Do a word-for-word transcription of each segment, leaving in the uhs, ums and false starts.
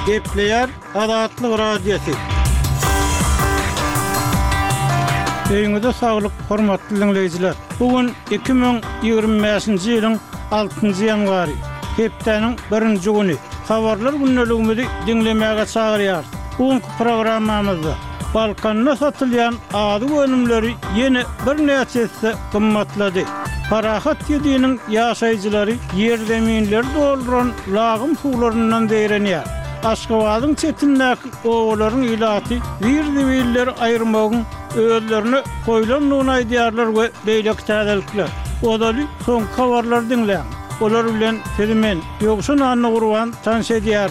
Gepleyer Adatlyk Radiosu. Beýiňizde saglyk, hormatly dinleýijiler. Bugün iki ming ýygrimi beşinji ýylyň altynjy ýanwary, hepdeniň birinji güni. Habarlar günneligimizi dinlemäge çagyrýar. Bugünkü programmamyzda Balkanda satylýan ady önümleri ýene bir näçesi gymmatlady. Parahat ýediğiniň ýaşaýjylary ýerdeminler dolduran lagym suwlaryndan deýrenýär. Aşgabatyň çetindäki owalaryň ilaty bir-birler aýyrmagyň özlerini koýlanlygyny aýdýarlar we beýleki täzelikler. Odaly soň habarlar dinleýän. Olar bilen Fermen ýogşun anny gurwan tanış edýär.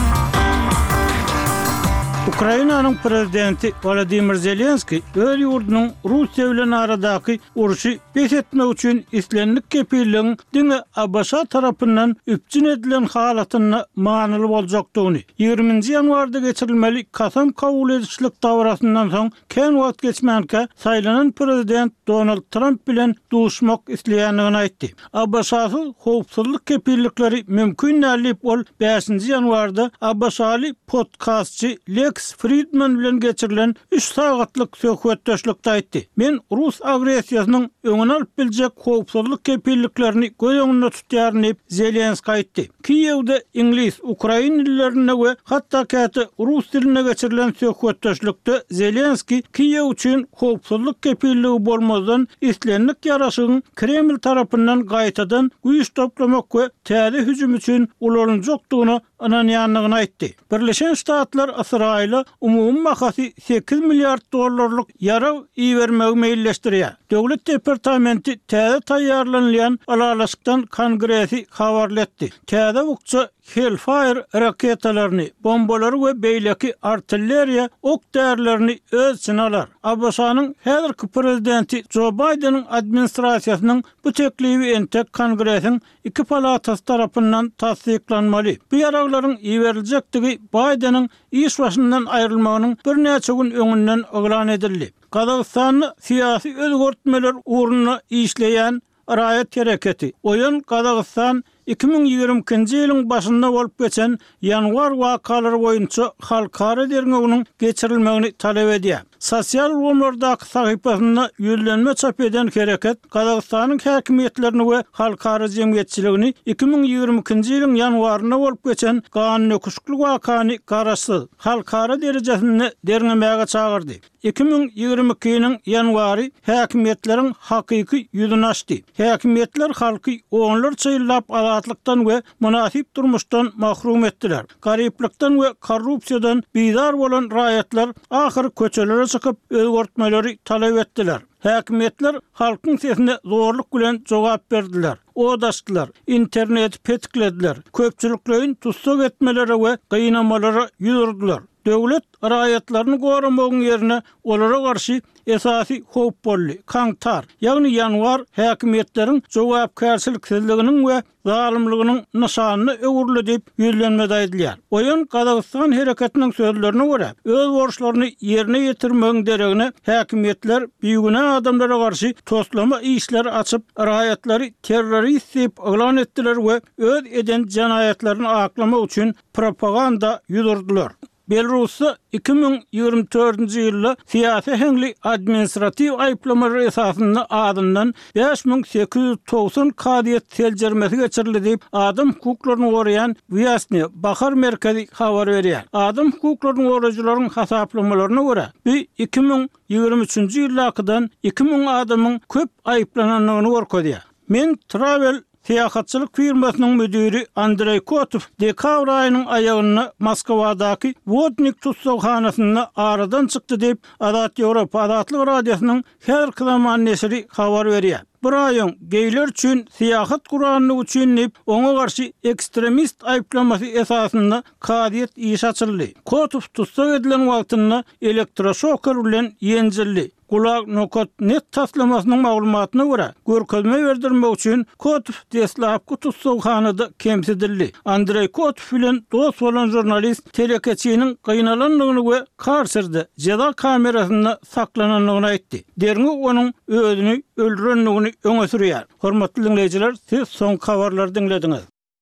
Ukrainanyň prezidenti Volodymyr Zelenski öz ýurdunyň Russiýa bilen aradaky uruşy beýletmek üçin islenlik kepilligiň diňe A B S tarapyndan üpjün edilen halatyny manyly boljakdygyny ýygrimiňji ýanwarda geçirilmeli kasam kabul edişlik dawrasyndan soň kän wagt geçmänkä saýlanan prezident Donald Trump bilen duşmak isleýändigini aýtdy. A B S-y howpsuzlyk kepillikleri mümkin nädip bol beşinji ýanwarda A B S-ly podcastçy Lex Friedman bilen geçirilen üç sagatlyk söhbetdeşlikde aýtdy. Men Rus agresiýasynyň öňüne alyp biljek howpsuzlyk kepilliklerini göz öňünde tutýaryn diýip Zelenski aýtdy. Kiýewde ingliz, ukrain dillerine we hatda käte rus diline geçirilen söhbetdeşlikde Zelenski Kiýew üçin howpsuzlyk kepilligi bolmazdan islenlik ýaraşygyň Kreml tarapyndan gaýtadan güýç toplamak we täze hüjüm üçin ulanjakdygyny ananýanlygyny aýtdy. Birleşen Ştatlar Israýla umumy makasy sekiz milliard dollarlyk ýara iýermegi meýilleşdirýär. Döwlet departamenti täze taýýarlanýan alalaşykdan kongresi habarlatdy. Täze wagtça Hellfire raketalaryny, bombalary we beýleki artilleriýa ok därlerini öz içine alar. A B S-nyň häzirki prezidenti Joe Biden'ın administrasiýasynyň bu teklibi entek kongresiň iki palatasy tarapyndan tasdiklanmaly. Bu ýaraglaryň iýeriljekdigi Biden'ın iş başyndan aýrylmagynyň bir näçe gün öňünden oglan edildi. Kazakstanyň syýasy özgörtmeler uğruna işleýän Raýat Hereketi. Oýun Kazakstan iki ming ýygrimiňji ýylyň başynda bolup geçen ýanwar wakalary boýunça halkara derneğiniň geçirilmegini talep edýär. Sosial rewimlerdaky sahypasynda ýüzlenme çap eden Hereket, Kazakstanyň häkimetlerini we halkara jemgyýetçiligini iki ming ýygrimiňji ýylyň ýanwaryna bolup geçen ganyny öküşiklik wakany garaşsyz halkara derejesinde dernemäge çagyrdy. iki ming ýygrimi iki ýylyň ýanwary häkimetleriň hakyky ýüzüni açdy. Häkimetler halky onlarça ýyllap azatlıktan we münasip durmuşdan mahrum etdiler. Garyplykdan we korrupsiýadan bizar bolan raýatlar ahyry köçelere çykyp özgörtmeleri talep etdiler. Häkimetler halkyň sesine zorluk bilen jogap berdiler. Odaşdylar, internet petiklediler. Köpçüliklerin tutsak etmeleri we gynamalara ýüzürdiler. Döwlet raýatlaryny goramagyň ýerine olara garşy esasy howp bolly, kaňtar, ýagny ýanwar häkimetleriň jogapkärçiliksizliginiň we zalymlygynyň nişanyny öwürli diýip ýüzlenmede aýdylýar. Oýun Kazakstan hereketiniň sözlerine görä, öz borçlaryny ýerine ýetirmegiň deregine häkimetler büyügüne adamlara garşy toslama işler açyp raýatlary terrorist diýip oglan etdiler we öz eden jinaýatlaryny aklamak üçin propaganda ýudurdylar. Belarusda iki ming ýygrimi dördünji ýylda syýasy heňli administrativ aýplamalary esasynda adından beş ming sekiz ýüz togson kadiýet teljermesi geçirildi diýip adam hukuklaryny goraýan Vyasny Bahar merkezi habar berýär. Adam hukuklaryny goraýjylaryň hasaplamalarına görä, bu iki ming ýygrimi üçinji ýyldakydan iki ming adamyň köp aýplananlygyny görkezýär. Men Travel Siyahatçılık firmasynyň müdiri Andrey Kotov dekabr aýynyň aýagyna Moskwadaky Vodnik tutsakhanasynda aradan çykdy diýip Adat Ýewropa Adatlyk Radiosynyň her zaman nesri habar berýär. Bir aýyň geýler üçin siýahat guranyny üçin oňa garşy ekstremist aýplamasy esasynda kadiýet iş açyldy. Kotov tutsak edilen wagtynda elektroşoker bilen ýenjildi. Kulak nokot net taslamasynyň maglumatyna görä, görkezme berdirmek üçin Kotov deslapky tutsakhanada kemsidildi. Andrey Kotov bilen dost bolan jurnalist telekeçiniň gynananlygyny we karsyrdy. Jeda kamerasynda saklananlygyny aýtdy. Derňi onuň özüni öldürenligini öňe sürýär. Hormatly dinleýijiler, siz soň habarlary dinlediňiz.